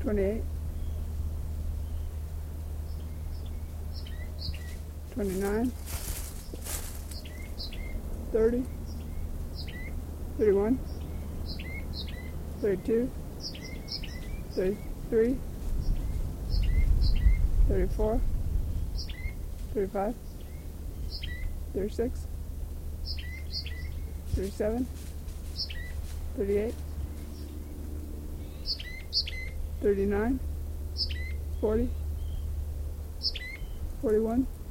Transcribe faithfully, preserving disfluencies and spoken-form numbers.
twenty-eight, twenty-nine, thirty, thirty-one, thirty-two, thirty-three, thirty-four, thirty-five, thirty-six, thirty-seven, thirty-eight, thirty-nine, forty, forty-one,